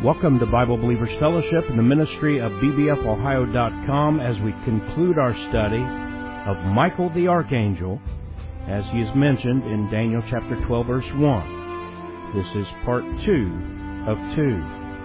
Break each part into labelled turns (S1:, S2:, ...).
S1: Welcome to Bible Believers Fellowship and the ministry of bbfohio.com as we conclude our study of Michael the Archangel, as he is mentioned in Daniel chapter 12, verse 1. This is part 2 of 2.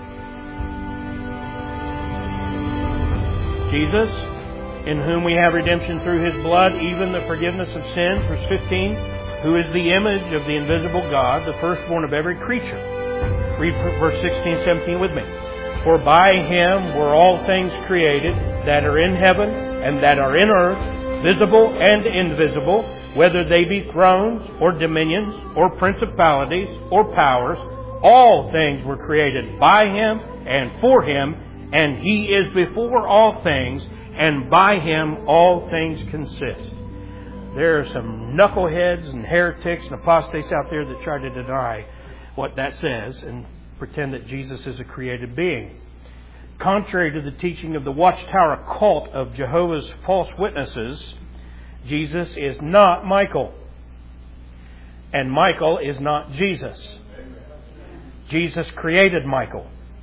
S1: Jesus, in whom we have redemption through His blood, even the forgiveness of sins, verse 15, who is the image of the invisible God, the firstborn of every creature. Read verse 16, 17 with me. For by Him were all things created, that are in heaven and that are in earth, visible and invisible, whether they be thrones or dominions or principalities or powers. All things were created by Him and for Him, and He is before all things, and by Him all things consist. There are some knuckleheads and heretics and apostates out there that try to deny what that says and pretend that Jesus is a created being. Contrary to the teaching of the Watchtower cult of Jehovah's false witnesses, Jesus is not Michael. And Michael is not Jesus. Jesus created Michael.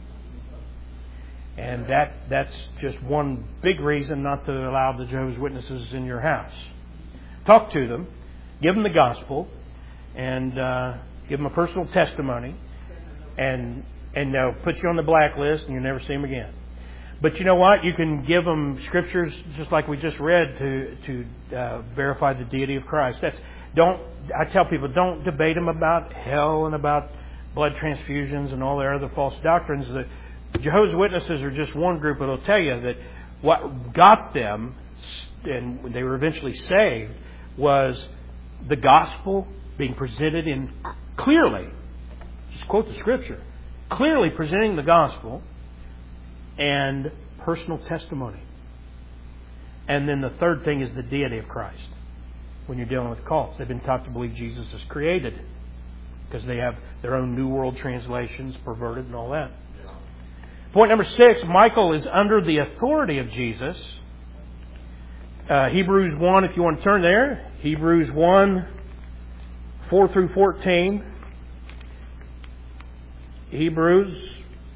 S1: And that's just one big reason not to allow the Jehovah's Witnesses in your house. Talk to them, give them the gospel, and give them a personal testimony, and they'll put you on the blacklist, and you'll never see them again. But you know what? You can give them scriptures just like we just read to verify the deity of Christ. I tell people, don't debate them about hell and about blood transfusions and all their other false doctrines. The Jehovah's Witnesses are just one group that will tell you that what got them, and they were eventually saved, was the gospel being presented in clearly, just quote the scripture, clearly presenting the gospel and personal testimony. And then the third thing is the deity of Christ. When you're dealing with cults, they've been taught to believe Jesus is created because they have their own New World translations, perverted and all that. Point number 6, Michael is under the authority of Jesus. Hebrews 1, if you want to turn there. Hebrews 1, 4 through 14. Hebrews,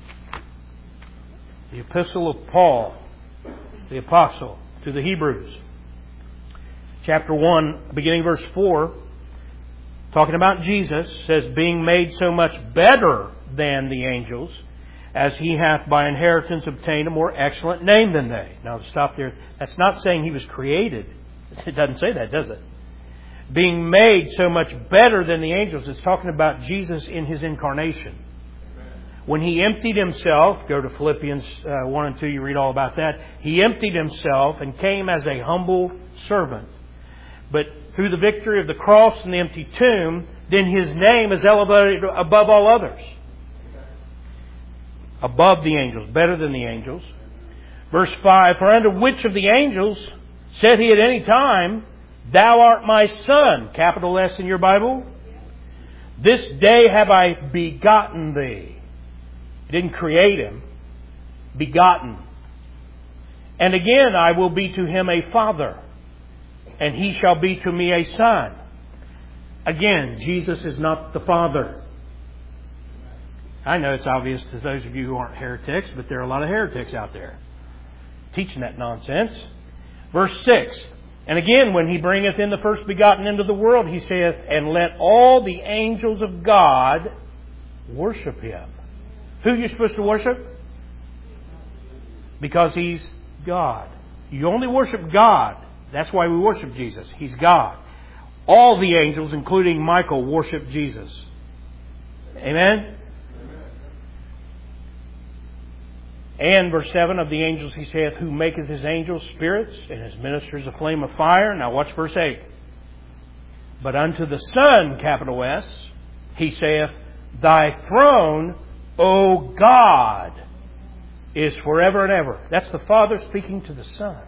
S1: the epistle of Paul, the apostle, to the Hebrews. Chapter 1, beginning verse 4, talking about Jesus, says, being made so much better than the angels, as He hath by inheritance obtained a more excellent name than they. Now, to stop there, that's not saying He was created. It doesn't say that, does it? Being made so much better than the angels. It's talking about Jesus in His incarnation. When He emptied Himself, go to Philippians 1 and 2, you read all about that. He emptied Himself and came as a humble servant. But through the victory of the cross and the empty tomb, then His name is elevated above all others. Above the angels, better than the angels. Verse 5, for unto which of the angels said He at any time, Thou art my Son, capital S in your Bible? This day have I begotten thee. He didn't create him. Begotten. And again I will be to him a father, and he shall be to me a son. Again, Jesus is not the Father. I know it's obvious to those of you who aren't heretics, but there are a lot of heretics out there teaching that nonsense. Verse 6, and again, when He bringeth in the first begotten into the world, He saith, and let all the angels of God worship Him. Who are you supposed to worship? Because He's God. You only worship God. That's why we worship Jesus. He's God. All the angels, including Michael, worship Jesus. Amen? And verse 7, of the angels He saith, who maketh His angels spirits, and His ministers a flame of fire. Now watch verse 8. But unto the Son, capital S, He saith, Thy throne, O God, is forever and ever. That's the Father speaking to the Son.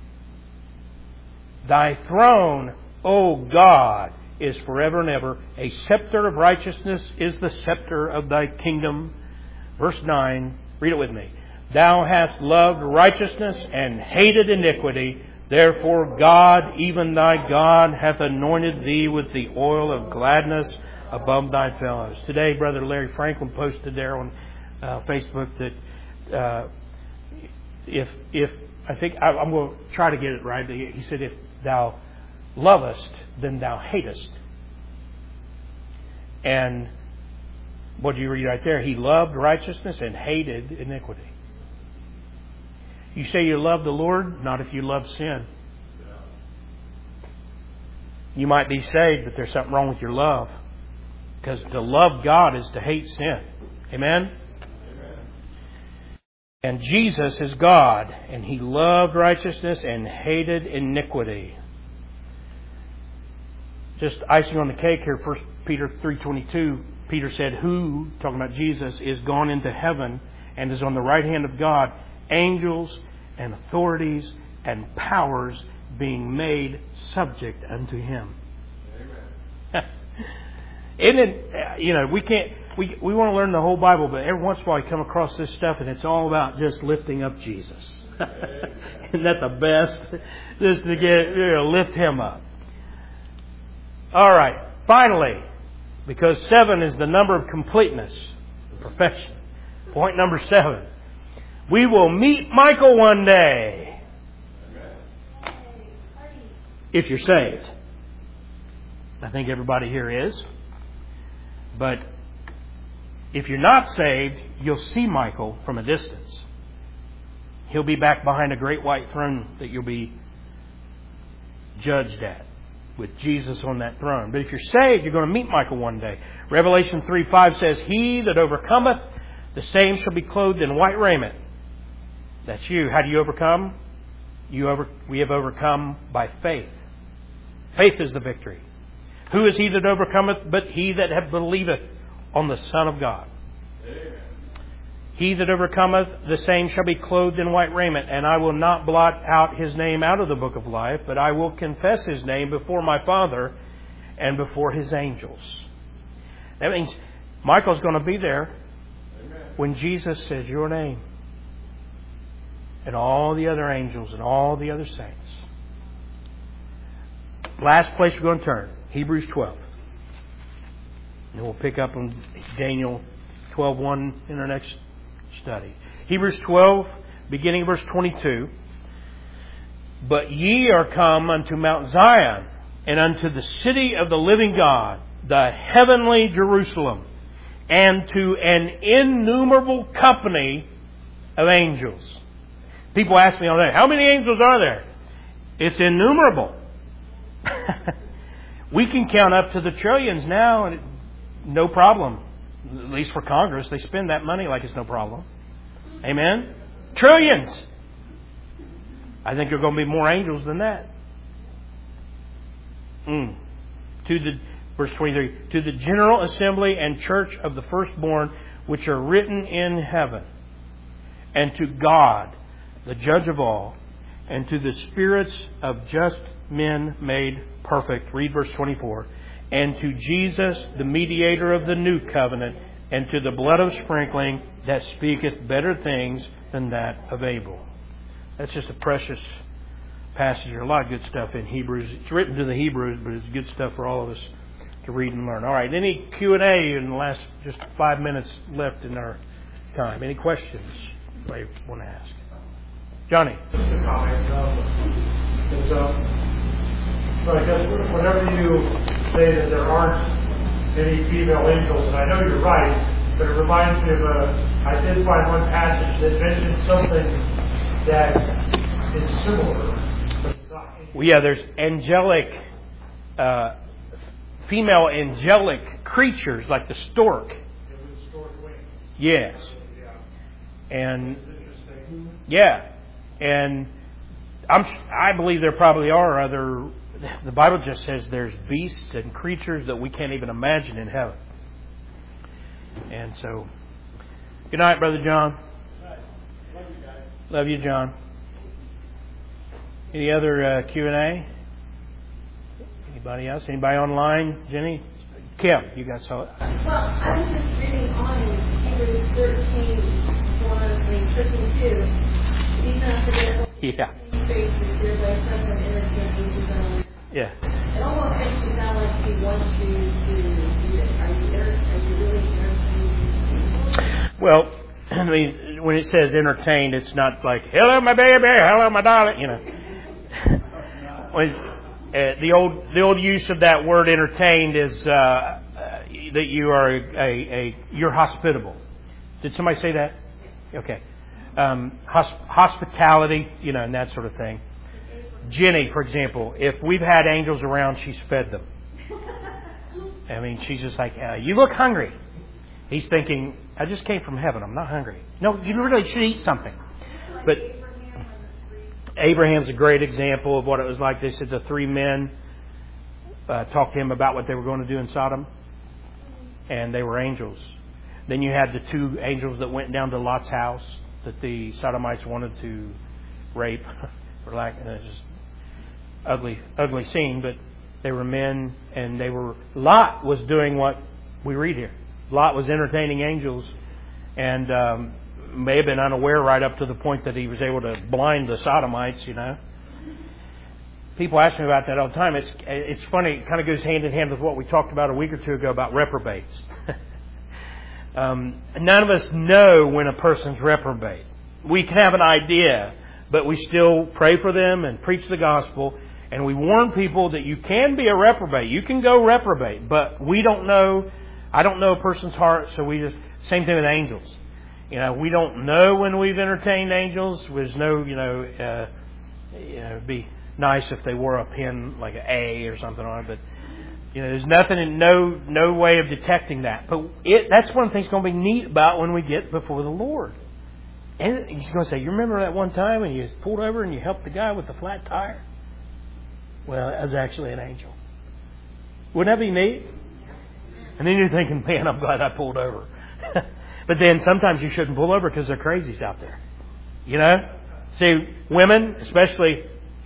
S1: Thy throne, O God, is forever and ever. A scepter of righteousness is the scepter of Thy kingdom. Verse 9, read it with me. Thou hast loved righteousness and hated iniquity. Therefore God, even Thy God, hath anointed Thee with the oil of gladness above Thy fellows. Today, Brother Larry Franklin posted there on Facebook that if I think I'm going to try to get it right. He said, "If thou lovest, then thou hatest." And what do you read right there? He loved righteousness and hated iniquity. You say you love the Lord, not if you love sin. You might be saved, but there's something wrong with your love. Because to love God is to hate sin. Amen? And Jesus is God, and He loved righteousness and hated iniquity. Just icing on the cake here, 1 Peter 3:22, Peter said, "Who," talking about Jesus, "is gone into heaven and is on the right hand of God, angels and authorities and powers being made subject unto Him." Amen. Isn't it, we want to learn the whole Bible, but every once in a while you come across this stuff and it's all about just lifting up Jesus. Isn't that the best? Just to lift Him up. All right. Finally, because 7 is the number of completeness, perfection. Point number 7. We will meet Michael one day. If you're saved. I think everybody here is. But if you're not saved, you'll see Michael from a distance. He'll be back behind a great white throne that you'll be judged at, with Jesus on that throne. But if you're saved, you're going to meet Michael one day. Revelation 3:5 says, "He that overcometh, the same shall be clothed in white raiment." That's you. How do you overcome? We have overcome by faith. Faith is the victory. Who is he that overcometh but he that believeth on the Son of God? Amen. He that overcometh, the same shall be clothed in white raiment, and I will not blot out his name out of the book of life, but I will confess his name before my Father and before His angels. That means Michael's going to be there when Jesus says your name, and all the other angels and all the other saints. Last place we're going to turn, Hebrews 12. And we'll pick up on Daniel 12:1 in our next study. Hebrews 12, beginning verse 22. "But ye are come unto Mount Zion, and unto the city of the living God, the heavenly Jerusalem, and to an innumerable company of angels." People ask me all day, how many angels are there? It's innumerable. We can count up to the trillions now, and no problem. At least for Congress, they spend that money like it's no problem. Amen? Trillions! I think there are going to be more angels than that. Verse 23, "To the general assembly and church of the firstborn which are written in heaven, and to God, the judge of all, and to the spirits of just men made perfect." Read verse 24. "And to Jesus, the mediator of the new covenant, and to the blood of sprinkling that speaketh better things than that of Abel." That's just a precious passage. There's a lot of good stuff in Hebrews. It's written to the Hebrews, but it's good stuff for all of us to read and learn. All right, any Q&A in the last just 5 minutes left in our time? Any questions you may want to ask? Johnny.
S2: Just a comment. So I guess whenever you say that there aren't any female angels, and I know you're right, but it reminds me of I did find one passage that mentions something that is similar, but it's not.
S1: Well, yeah, there's angelic, female angelic creatures like the stork.
S2: With stork wings.
S1: Yes.
S2: Yeah.
S1: And
S2: It's interesting.
S1: yeah, and I believe there probably are other. The Bible just says there's beasts and creatures that we can't even imagine in heaven. And so, good night, Brother John.
S2: Love you guys.
S1: Love you, John. Any other Q&A? Anybody else? Anybody online? Jenny? Kim, you got saw it.
S3: Well, I was just reading on in Hebrews 13, 13:2. These are forgetful.
S1: Yeah.
S3: Faces, your way, suffering, innocent,
S1: Yeah.
S3: it almost makes it sound like He wants you to do it. Are you really interested?
S1: Well, I mean, when it says entertained, it's not like, hello, my baby, hello, my darling, you know. The old use of that word entertained is that you are you're hospitable. Did somebody say that? Okay. Hospitality, you know, and that sort of thing. Jenny, for example, if we've had angels around, she's fed them. I mean, she's just like, you look hungry. He's thinking, I just came from heaven. I'm not hungry. No, you really should eat something. But Abraham's a great example of what it was like. They said the three men talked to him about what they were going to do in Sodom. And they were angels. Then you had the two angels that went down to Lot's house that the Sodomites wanted to rape. It's just ugly scene, but they were men, and Lot was doing what we read here. Lot was entertaining angels, and may have been unaware right up to the point that he was able to blind the Sodomites, you know. People ask me about that all the time. It's funny. It kind of goes hand in hand with what we talked about a week or two ago about reprobates. None of us know when a person's reprobate. We can have an idea, but we still pray for them and preach the gospel, and we warn people that you can be a reprobate. You can go reprobate, but we don't know. I don't know a person's heart, so we just... Same thing with angels. You know, we don't know when we've entertained angels. There's no, it'd be nice if they wore a pin like an A or something on it, but there's nothing, no way of detecting that. But that's one thing that's going to be neat about when we get before the Lord. And He's going to say, you remember that one time when you pulled over and you helped the guy with the flat tire? Well, that was actually an angel. Wouldn't that be neat? And then you're thinking, man, I'm glad I pulled over. But then sometimes you shouldn't pull over because there are crazies out there. You know? See, women especially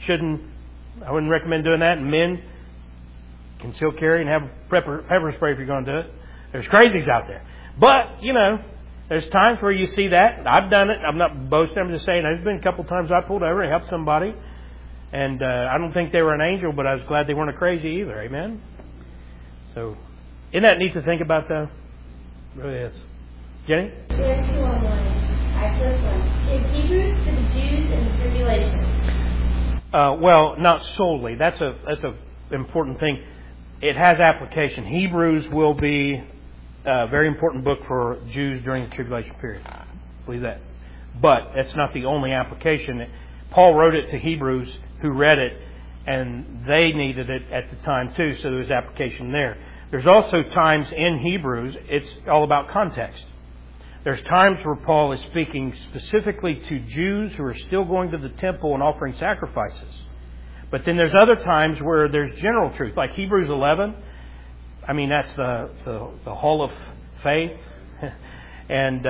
S1: I wouldn't recommend doing that. And men can still carry and have pepper spray if you're going to do it. There's crazies out there. But, there's times where you see that. I've done it. I'm not boasting. I'm just saying there's been a couple times I pulled over and helped somebody. And I don't think they were an angel, but I was glad they weren't a crazy either. Amen? So, isn't that neat to think about, though? It really is. Jenny?
S3: There's 2 on 1. I first one. Is Hebrews for the Jews and the tribulation?
S1: Well, not solely. That's a important thing. It has application. Hebrews will be a very important book for Jews during the tribulation period. Believe that. But that's not the only application. Paul wrote it to Hebrews who read it, and they needed it at the time too, so there was application there. There's also times in Hebrews, it's all about context. There's times where Paul is speaking specifically to Jews who are still going to the temple and offering sacrifices. But then there's other times where there's general truth, like Hebrews 11. I mean, that's the hall of faith, and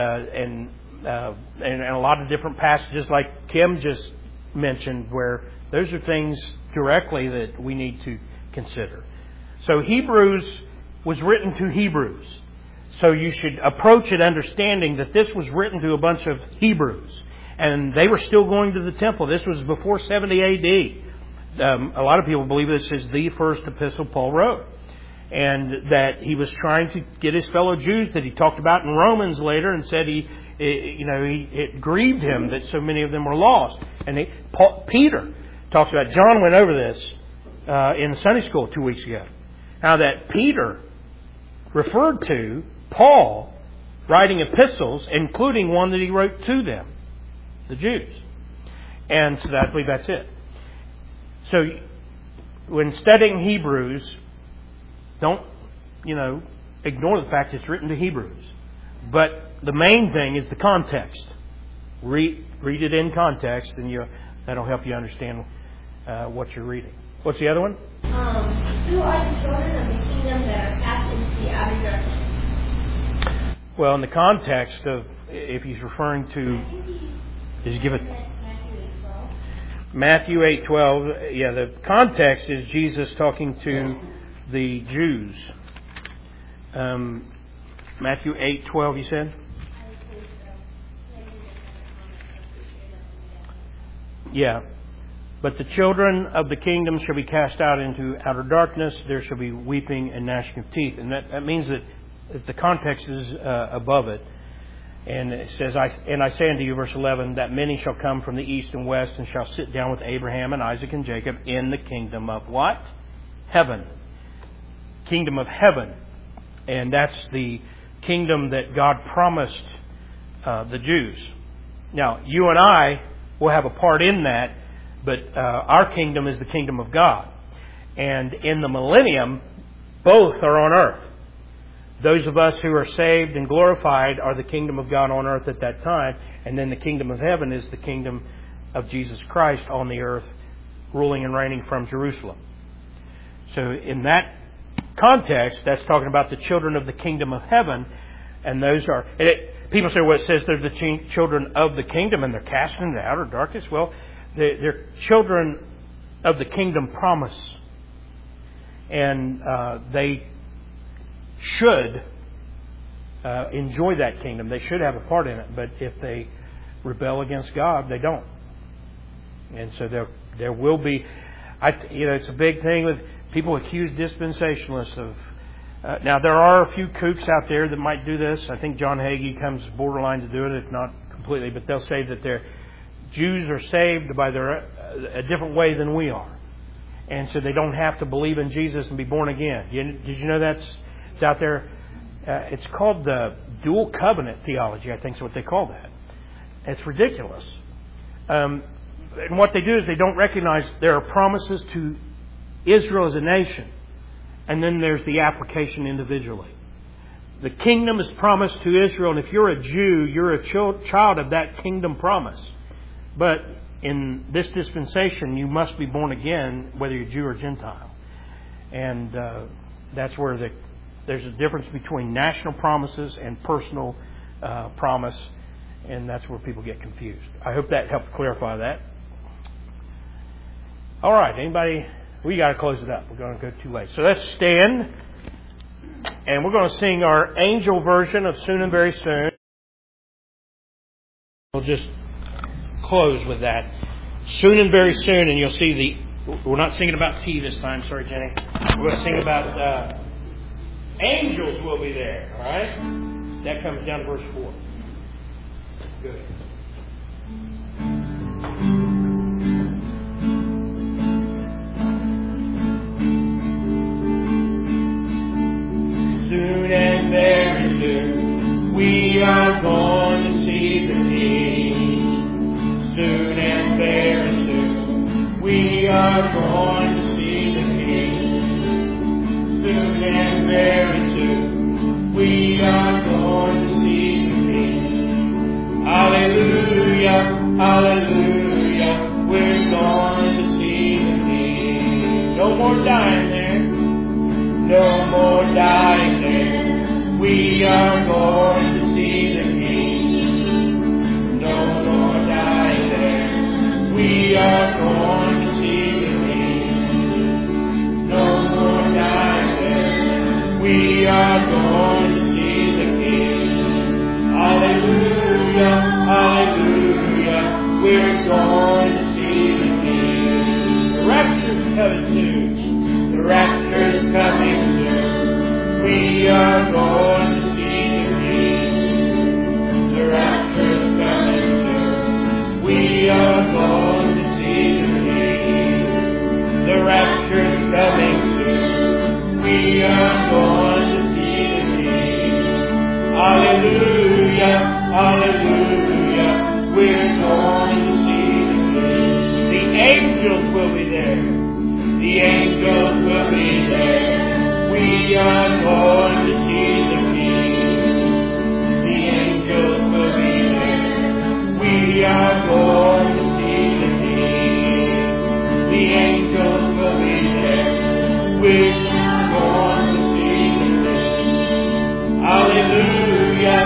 S1: a lot of different passages like Kim just mentioned, where those are things directly that we need to consider. So Hebrews was written to Hebrews. So you should approach it understanding that this was written to a bunch of Hebrews. And they were still going to the temple. This was before 70 A.D. A lot of people believe this is the first epistle Paul wrote. And that he was trying to get his fellow Jews that he talked about in Romans later, and said it grieved him that so many of them were lost. And Peter talks about, John went over this in Sunday school 2 weeks ago. How that Peter referred to Paul writing epistles, including one that he wrote to them, the Jews. And so I believe that's it. So when studying Hebrews, don't, ignore the fact it's written to Hebrews. But the main thing is the context. Read it in context, and that'll help you understand what you're reading. What's the other one?
S3: Who are the children of the kingdom that are cast into the outer darkness?
S1: Well, in the context of, if he's referring to, did you give it? Matthew 8:12. Yeah, the context is Jesus talking to the Jews. Matthew 8:12, you said? Yeah. But the children of the kingdom shall be cast out into outer darkness. There shall be weeping and gnashing of teeth. And that means that the context is above it. And it says, I say unto you, verse 11, that many shall come from the east and west and shall sit down with Abraham and Isaac and Jacob in the kingdom of what? Heaven. Kingdom of heaven. And that's the kingdom that God promised the Jews. Now, you and I will have a part in that, but our kingdom is the kingdom of God. And in the millennium, both are on earth. Those of us who are saved and glorified are the kingdom of God on earth at that time. And then the kingdom of heaven is the kingdom of Jesus Christ on the earth, ruling and reigning from Jerusalem. So in that context, that's talking about the children of the kingdom of heaven. And those are... people say, well, it says they're the children of the kingdom and they're cast into outer darkness. Well, they're children of the kingdom promise. And they should enjoy that kingdom. They should have a part in it. But if they rebel against God, they don't. And so there will be... it's a big thing with people accuse dispensationalists of... now, there are a few kooks out there that might do this. I think John Hagee comes borderline to do it, if not completely. But they'll say that their Jews are saved by a different way than we are. And so they don't have to believe in Jesus and be born again. Did you know it's out there? It's called the dual covenant theology, I think is what they call that. It's ridiculous. And what they do is they don't recognize there are promises to Israel as a nation. And then there's the application individually. The kingdom is promised to Israel, and if you're a Jew, you're a child of that kingdom promise. But in this dispensation, you must be born again, whether you're Jew or Gentile. And that's where there's a difference between national promises and personal promise, and that's where people get confused. I hope that helped clarify that. All right, anybody? We got to close it up. We're going to go too late. So let's stand, and we're going to sing our angel version of Soon and Very Soon. We'll just close with that. Soon and very soon, and you'll see we're not singing about tea this time. Sorry, Jenny. We're going to sing about angels will be there. All right? That comes down to verse 4. Good. Soon and very soon, we are going to see the King. Soon and very soon, we are going to see the King. Soon and very soon, we are going to see the King. Hallelujah, hallelujah, we're going to see the King. No more dying there. No more dying there. We are going to see the King. No more dying there. We are going to see the King. No more dying there. We are going to see the King. Hallelujah, hallelujah. We're going to see the King. The rapture's coming soon. The rapture's coming soon. We are going to see the King. The rapture's coming soon. We are going to see the King. The rapture's coming soon. We are going to see the King. Hallelujah, hallelujah. We're going to see the King. The angels will be there. The angels will be there. We are going to see the King. The angels will be there. We are going to see the King. The angels will be there. We're going to see the King. Hallelujah,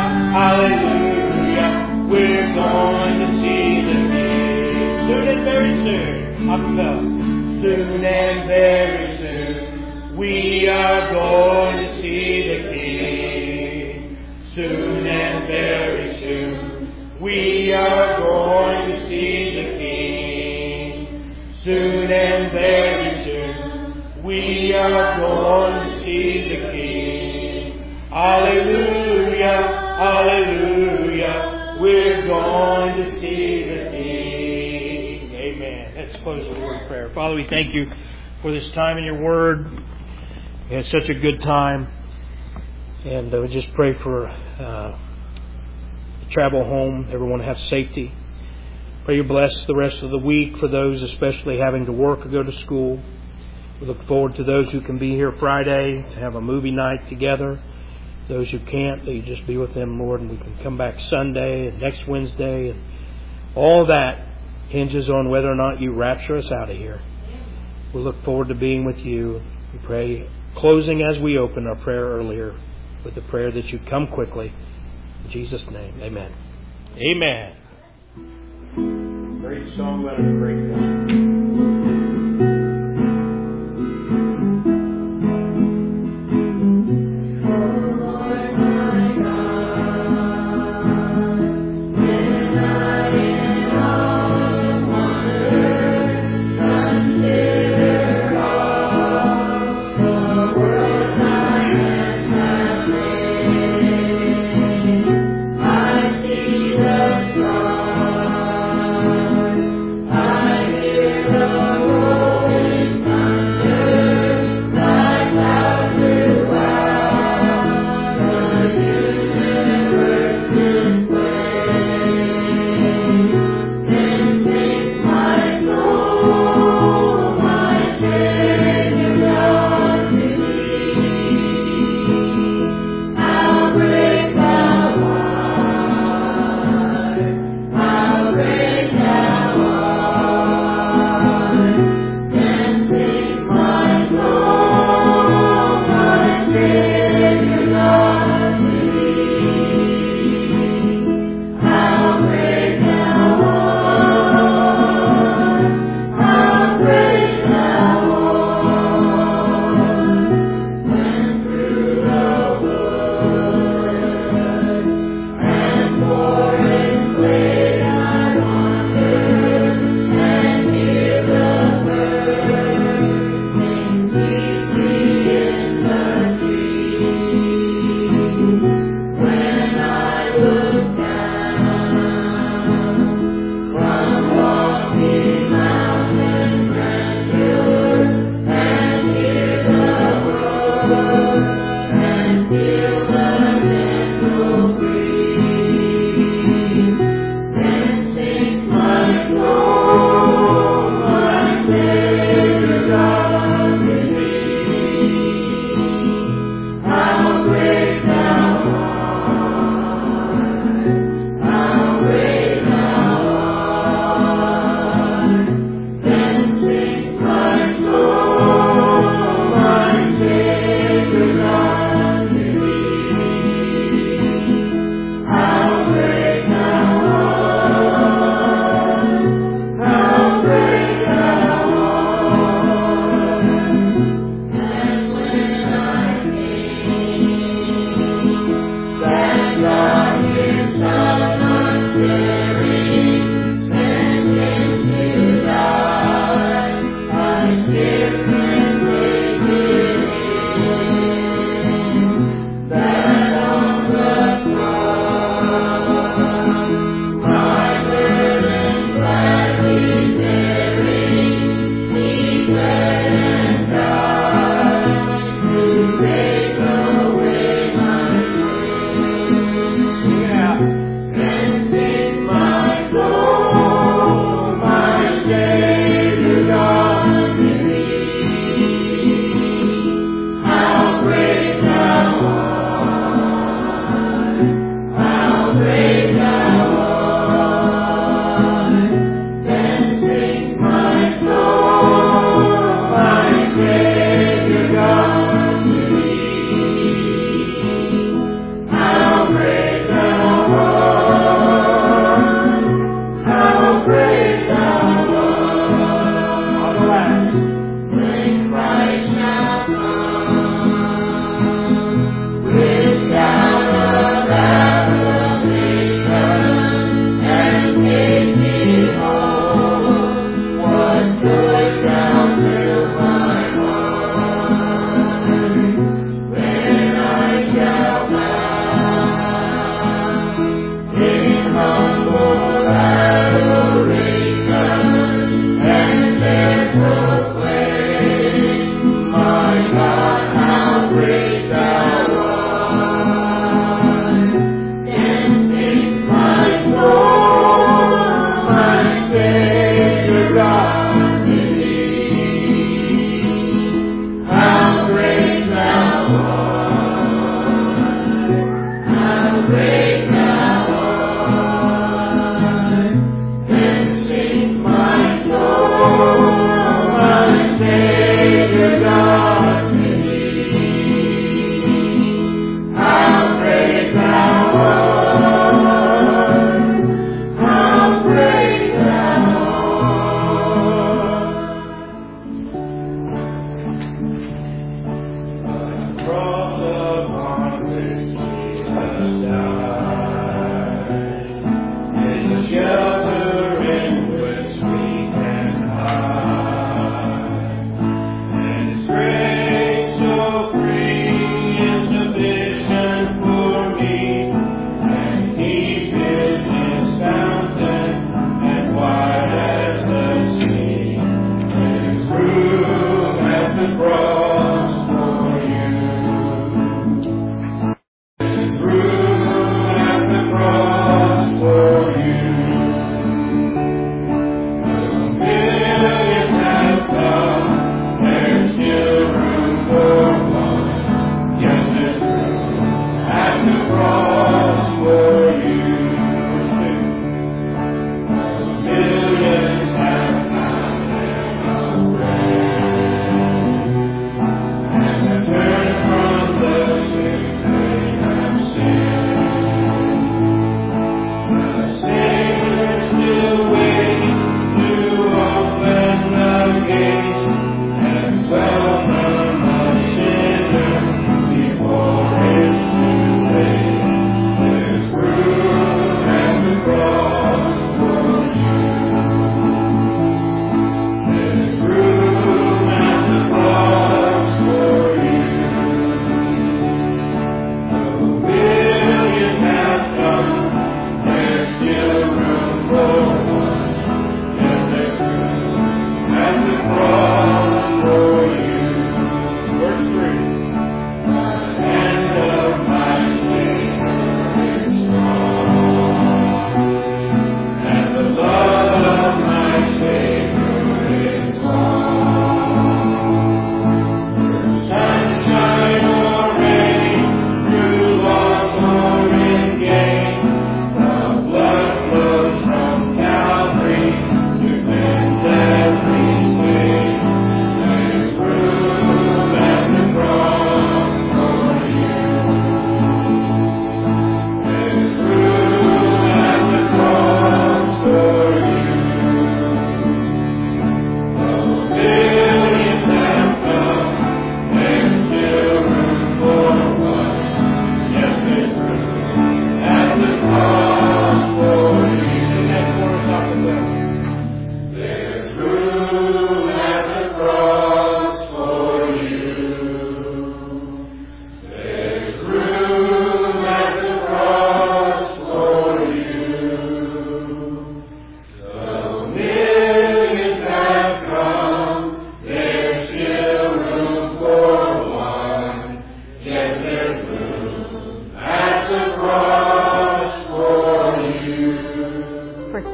S1: hallelujah. We're going to see the King. Soon and very soon. Up. Soon and very soon, we are going to see the King. Soon and very soon, we are going to see the King. Soon and very soon, we are going to see the King. Hallelujah, hallelujah, we're going to see the King. Amen. Let's close with a word of prayer. Father, we thank you for this time in your word. We had such a good time. And we just pray for the travel home. Everyone have safety. Pray you bless the rest of the week for those especially having to work or go to school. We look forward to those who can be here Friday to have a movie night together. Those who can't, that you just be with them, Lord, and we can come back Sunday and next Wednesday. And all that hinges on whether or not you rapture us out of here. We look forward to being with you. We pray, closing as we opened our prayer earlier, with the prayer that you come quickly. In Jesus' name, amen. Amen. Great song, but a great God.
S4: I hear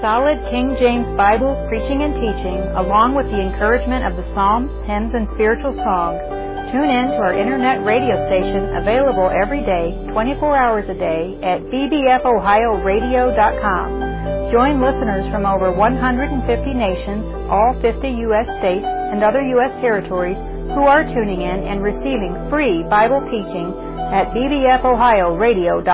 S4: solid King James Bible preaching and teaching, along with the encouragement of the Psalms, hymns, and spiritual songs, tune in to our internet radio station, available every day, 24 hours a day, at bbfohioradio.com. Join listeners from over 150 nations, all 50 U.S. states, and other U.S. territories who are tuning in and receiving free Bible teaching at bbfohioradio.com.